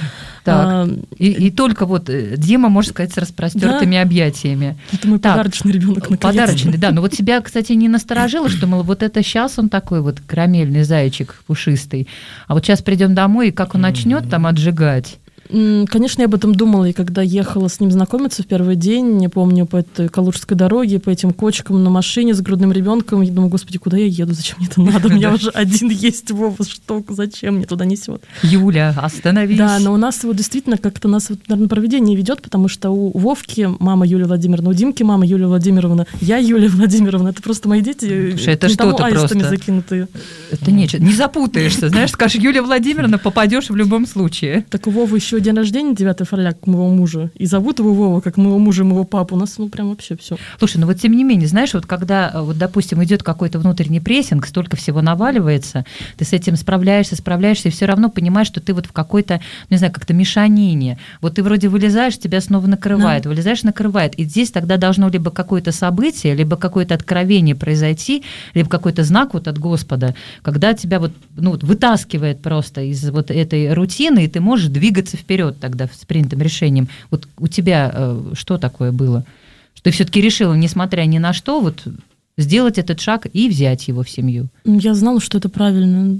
Так, и только вот Дима, можно сказать, с распростертыми объятиями. Это мой подарочный ребенок, наконец-то. Подарочный, да. Но вот тебя, кстати, не насторожило, что, мол, вот это сейчас он такой вот карамельный зайчик пушистый, а вот сейчас придем домой, и как он начнет там отжигать. Конечно, я об этом думала, и когда ехала с ним знакомиться в первый день, не помню, по этой Калужской дороге, по этим кочкам на машине с грудным ребенком, я думаю, господи, куда я еду, зачем мне это надо? У меня уже один есть, Вова, что, зачем мне туда несет? Юля, остановись. Да, но у нас вот действительно как-то нас, наверное, провидение ведет, потому что у Вовки мама Юлия Владимировна, у Димки мама Юлия Владимировна, я Юлия Владимировна, это просто мои дети. Слушай, это что-то просто. Закинутые. Это нечего, не запутаешься, знаешь, скажешь Юлия Владимировна, попадешь в любом случае. Так у Вовы еще день рождения 9 февраля, как моего мужа, и зовут его Вова, как моего мужа и моего папу. У нас, прям вообще все. Слушай, вот тем не менее, знаешь, вот когда, вот, допустим, идет какой-то внутренний прессинг, столько всего наваливается, ты с этим справляешься, и все равно понимаешь, что ты вот в какой-то, не знаю, как-то мешанине. Вот ты вроде вылезаешь, тебя снова накрывает, вылезаешь, накрывает. И здесь тогда должно либо какое-то событие, либо какое-то откровение произойти, либо какой-то знак вот от Господа, когда тебя вот, вытаскивает просто из вот этой рутины, и ты можешь двигаться вперед тогда с принятым решением. Вот у тебя что такое было? Что ты все-таки решила, несмотря ни на что, вот сделать этот шаг и взять его в семью? Я знала, что это правильно.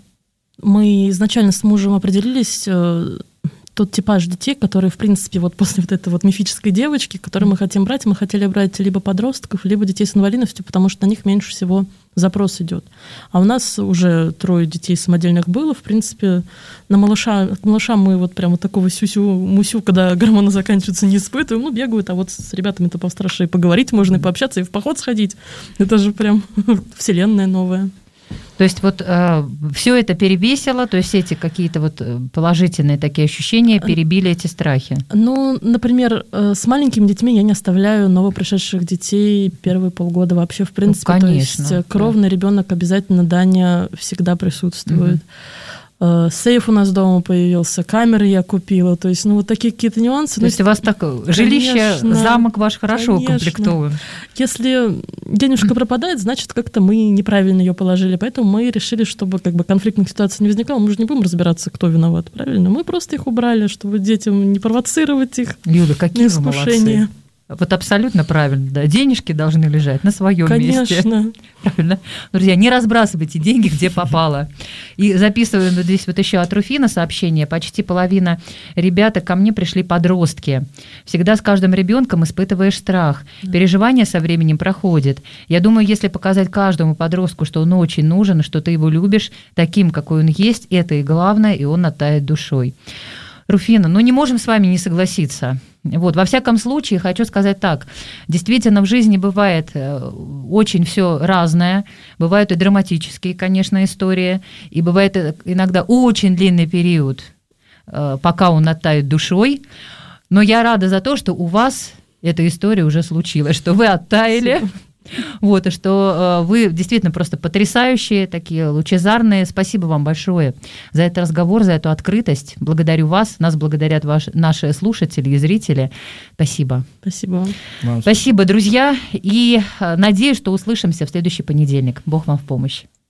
Мы изначально с мужем определились тот типаж детей, которые, в принципе, вот после вот этой вот мифической девочки, которую мы хотим брать, мы хотели брать либо подростков, либо детей с инвалидностью, потому что на них меньше всего запрос идет. А у нас уже 3 детей самодельных было, в принципе, на малыша мы вот прям вот такого сюсю-мусю, когда гормоны заканчиваются, не испытываем, бегают, а вот с ребятами-то повстрашнее поговорить можно, и пообщаться, и в поход сходить. Это же прям вселенная новая. То есть вот все это перевесило, то есть эти какие-то вот положительные такие ощущения перебили эти страхи? Например, с маленькими детьми я не оставляю новопришедших детей первые полгода вообще, в принципе. Конечно, то есть кровный ребенок обязательно, Даня, всегда присутствует. Сейф у нас дома появился, камеры я купила, то есть, вот такие какие-то нюансы. То есть у вас так жилище, замок ваш хорошо укомплектован. Если денежка пропадает, значит, как-то мы неправильно ее положили, поэтому мы решили, чтобы конфликтных ситуаций не возникало, мы же не будем разбираться, кто виноват, правильно? Мы просто их убрали, чтобы детям не провоцировать их. Юля, какие вы молодцы. Вот абсолютно правильно, да. Денежки должны лежать на своем месте. Конечно. Правильно. Друзья, не разбрасывайте деньги, где попало. И записываю здесь вот еще от Руфина сообщение. Почти половина ребята ко мне пришли подростки. Всегда с каждым ребенком испытываешь страх. Переживания со временем проходят. Я думаю, если показать каждому подростку, что он очень нужен, что ты его любишь таким, какой он есть, это и главное, и он оттает душой. Руфина, не можем с вами не согласиться. Вот, во всяком случае, хочу сказать так. Действительно, в жизни бывает очень все разное. Бывают и драматические, конечно, истории. И бывает иногда очень длинный период, пока он оттает душой. Но я рада за то, что у вас эта история уже случилась, что вы оттаяли. Вот, и что вы действительно просто потрясающие, такие лучезарные. Спасибо вам большое за этот разговор, за эту открытость. Благодарю вас, нас благодарят наши слушатели и зрители. Спасибо. Спасибо вам. Спасибо, друзья, и надеюсь, что услышимся в следующий понедельник. Бог вам в помощь.